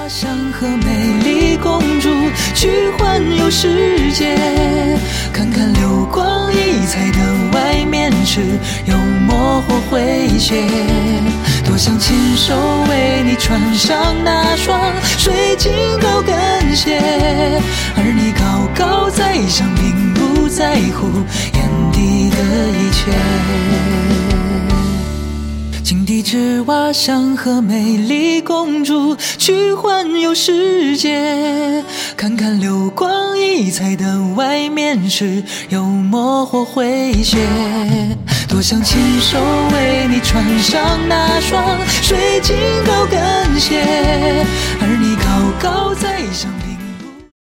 想和美丽公主去环游世界，看看流光溢彩的外面是幽默或诙谐，多想亲手为你穿上那双水晶高跟鞋，而你高高在上，并不在乎眼底的一切。井底之蛙想和美丽公主去环游世界，看看流光溢彩的外面是幽默或诙谐，多想亲手为你穿上那双水晶高跟鞋，而你高高在上。